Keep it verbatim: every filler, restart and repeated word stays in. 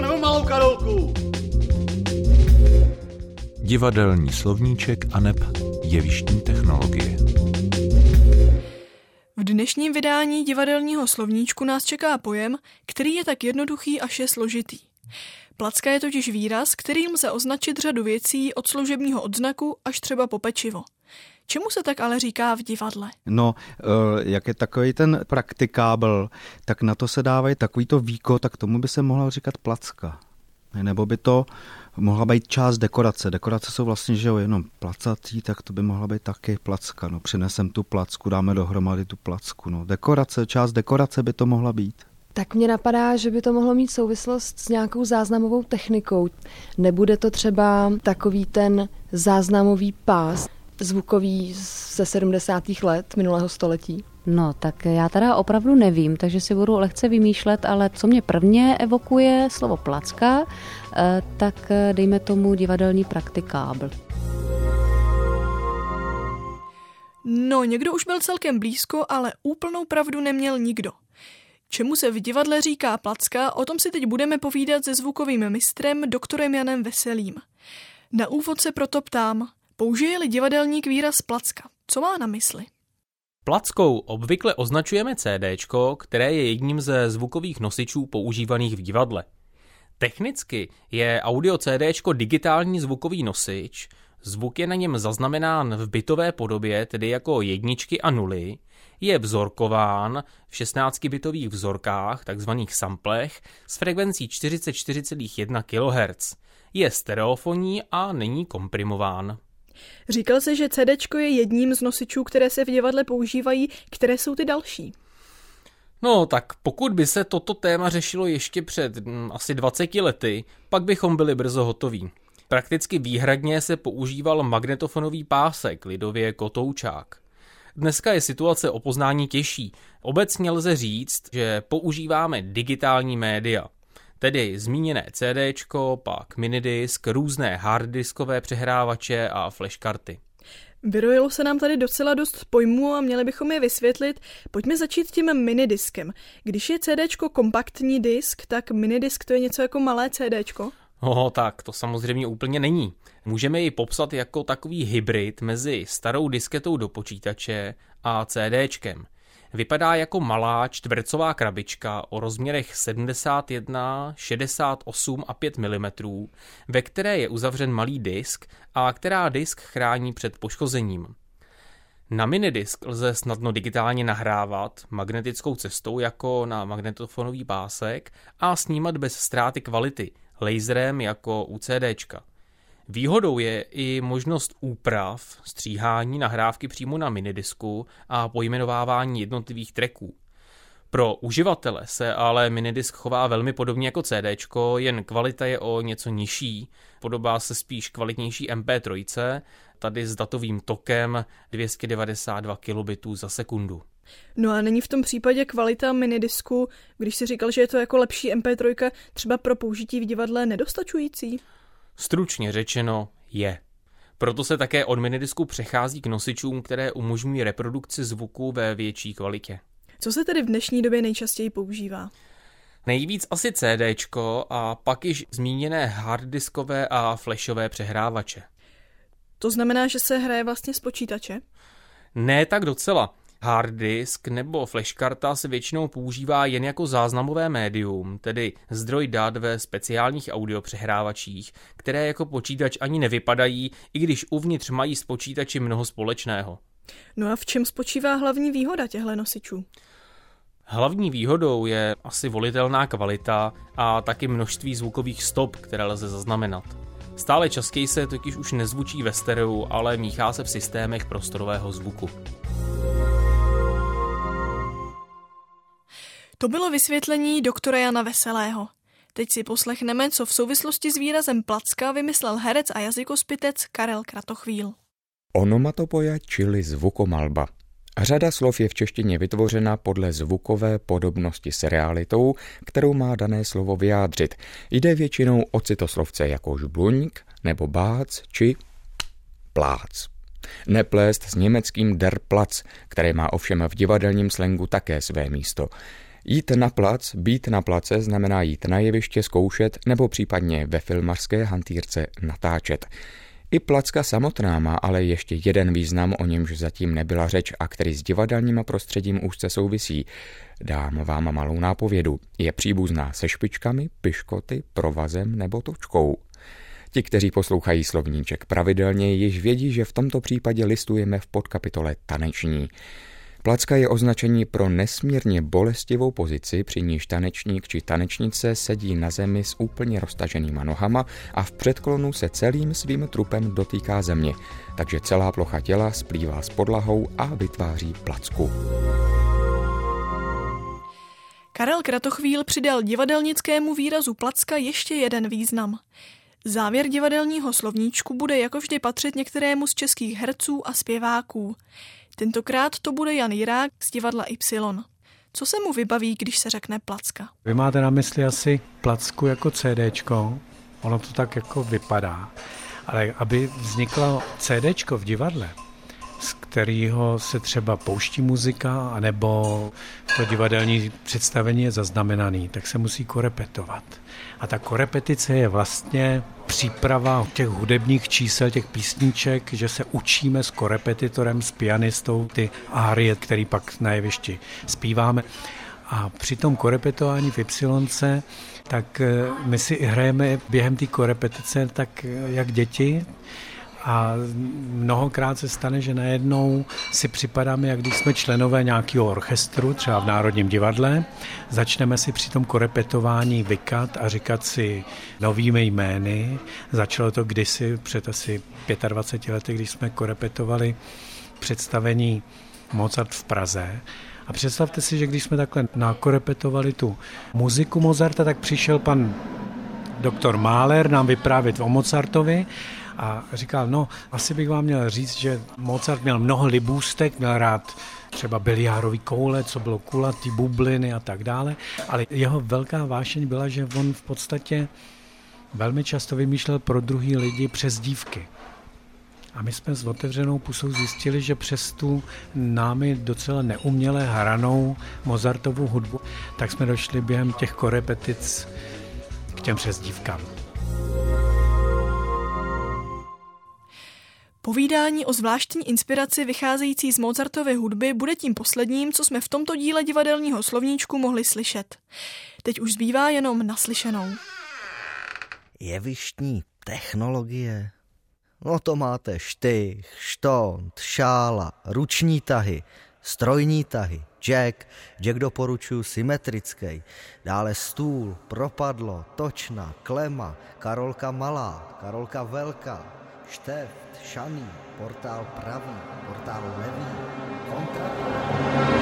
nebo malou Karolku? Divadelní slovníček aneb jevištní technologie. V dnešním vydání divadelního slovníčku nás čeká pojem, který je tak jednoduchý, až je složitý. Placka je totiž výraz, kterým lze označit řadu věcí od služebního odznaku až třeba po pečivo. Čemu se tak ale říká v divadle? No, jak je takový ten praktikábl, tak na to se dávají takovýto víko, tak tomu by se mohla říkat placka. Nebo by to mohla být část dekorace. Dekorace jsou vlastně, že jo, jenom placatý, tak to by mohla být taky placka. No, přinesem tu placku, dáme dohromady tu placku. No, dekorace, část dekorace by to mohla být. Tak mě napadá, že by to mohlo mít souvislost s nějakou záznamovou technikou. Nebude to třeba takový ten záznamový pás, zvukový ze sedmdesátých let minulého století? No, tak já teda opravdu nevím, takže si budu lehce vymýšlet, ale co mě prvně evokuje slovo placka, tak dejme tomu divadelní praktikábl. No, někdo už byl celkem blízko, ale úplnou pravdu neměl nikdo. Čemu se v divadle říká placka, o tom si teď budeme povídat se zvukovým mistrem doktorem Janem Veselým. Na úvod se proto ptám, použije-li divadelník výraz placka, co má na mysli? Plackou obvykle označujeme CDčko, které je jedním ze zvukových nosičů používaných v divadle. Technicky je audio CDčko digitální zvukový nosič, zvuk je na něm zaznamenán v bitové podobě, tedy jako jedničky a nuly, je vzorkován v šestnáctibitových vzorkách, takzvaných samplech, s frekvencí čtyřicet čtyři celá jedna kilohertzu. Je stereofonní a není komprimován. Říkal se, že CDčko je jedním z nosičů, které se v divadle používají. Které jsou ty další? No, tak pokud by se toto téma řešilo ještě před hm, asi dvaceti lety, pak bychom byli brzo hotoví. Prakticky výhradně se používal magnetofonový pásek, lidově kotoučák. Dneska je situace o poznání těžší. Obecně lze říct, že používáme digitální média. Tedy zmíněné CDčko, pak minidisk, různé harddiskové přehrávače a flashkarty. Vyrojilo se nám tady docela dost pojmů a měli bychom je vysvětlit. Pojďme začít tím minidiskem. Když je CDčko kompaktní disk, tak minidisk to je něco jako malé CDčko? Oh, tak to samozřejmě úplně není. Můžeme ji popsat jako takový hybrid mezi starou disketou do počítače a CDčkem. Vypadá jako malá čtvercová krabička o rozměrech sedmdesát jedna, šedesát osm a pět milimetrů, ve které je uzavřen malý disk a která disk chrání před poškozením. Na minidisk lze snadno digitálně nahrávat magnetickou cestou jako na magnetofonový pásek a snímat bez ztráty kvality, laserem jako u CDčka. Výhodou je i možnost úprav, stříhání nahrávky přímo na minidisku a pojmenovávání jednotlivých tracků. Pro uživatele se ale minidisk chová velmi podobně jako CDčko, jen kvalita je o něco nižší, podobá se spíš kvalitnější em pé tři, tady s datovým tokem dvě stě devadesát dva kilobitů za sekundu. No a není v tom případě kvalita minidisku, když si říkal, že je to jako lepší em pé tři, třeba pro použití v divadle nedostačující? Stručně řečeno je. Proto se také od minidisku přechází k nosičům, které umožňují reprodukci zvuku ve větší kvalitě. Co se tedy v dnešní době nejčastěji používá? Nejvíc asi CDčko a pak již zmíněné harddiskové a flashové přehrávače. To znamená, že se hraje vlastně z počítače? Ne tak docela. Harddisk nebo flashkarta se většinou používá jen jako záznamové médium, tedy zdroj dat ve speciálních audiopřehrávačích, které jako počítač ani nevypadají, i když uvnitř mají s počítači mnoho společného. No a v čem spočívá hlavní výhoda těchto nosičů? Hlavní výhodou je asi volitelná kvalita a taky množství zvukových stop, které lze zaznamenat. Stále častěji se totiž už nezvučí ve stereu, ale míchá se v systémech prostorového zvuku. To bylo vysvětlení doktora Jana Veselého. Teď si poslechneme, co v souvislosti s výrazem placka vymyslel herec a jazykospitec Karel Kratochvíl. Onomatopoja, čili zvukomalba. Řada slov je v češtině vytvořena podle zvukové podobnosti s realitou, kterou má dané slovo vyjádřit. Jde většinou o citoslovce jako žbluňk nebo bác či plác. Neplést s německým der Platz, které má ovšem v divadelním slangu také své místo. Jít na plac, být na place znamená jít na jeviště, zkoušet nebo případně ve filmařské hantýrce natáčet. I placka samotná má ale ještě jeden význam, o němž zatím nebyla řeč a který s divadelním prostředím úzce souvisí. Dám vám malou nápovědu. Je příbuzná se špičkami, piškoty, provazem nebo točkou. Ti, kteří poslouchají slovníček pravidelně, již vědí, že v tomto případě listujeme v podkapitole taneční. Placka je označení pro nesmírně bolestivou pozici, při níž tanečník či tanečnice sedí na zemi s úplně roztaženýma nohama a v předklonu se celým svým trupem dotýká země, takže celá plocha těla splývá s podlahou a vytváří placku. Karel Kratochvíl přidal divadelnickému výrazu placka ještě jeden význam. Závěr divadelního slovníčku bude jako vždy patřit některému z českých herců a zpěváků. Tentokrát to bude Jan Jirák z divadla Y. Co se mu vybaví, když se řekne placka? Vy máte na mysli asi placku jako CDčko, ono to tak jako vypadá, ale aby vzniklo CDčko v divadle, z kterého se třeba pouští muzika, anebo to divadelní představení je zaznamenaný, tak se musí korepetovat. A ta korepetice je vlastně příprava těch hudebních čísel, těch písniček, že se učíme s korepetitorem, s pianistou, ty árie, který pak na jevišti zpíváme. A při tom korepetování v Y, tak my si hrajeme během té korepetice tak jak děti, a mnohokrát se stane, že najednou si připadáme, jak když jsme členové nějakého orchestru, třeba v Národním divadle, začneme si při tom korepetování vykat a říkat si novými jmény. Začalo to kdysi před asi dvaceti pěti lety, když jsme korepetovali představení Mozart v Praze. A představte si, že když jsme takhle nakorepetovali tu muziku Mozarta, tak přišel pan doktor Mahler nám vyprávět o Mozartovi a říkal, no, asi bych vám měl říct, že Mozart měl mnoho libůstek, měl rád třeba biliárový koule, co bylo kulatý, bubliny a tak dále, ale jeho velká vášeň byla, že on v podstatě velmi často vymýšlel pro druhý lidi přezdívky. A my jsme s otevřenou pusou zjistili, že přes tu námi docela neuměle hranou Mozartovu hudbu, tak jsme došli během těch korepetic k těm přezdívkám. Povídání o zvláštní inspiraci vycházející z Mozartovy hudby bude tím posledním, co jsme v tomto díle divadelního slovníčku mohli slyšet. Teď už zbývá jenom naslyšenou. Jevištní technologie? No to máte štych, štont, šála, ruční tahy, strojní tahy, jack, jack doporučuji symetrický, dále stůl, propadlo, točna, klema, karolka malá, karolka velká, šteft, šaný, portál pravý, portál levý, kontraport.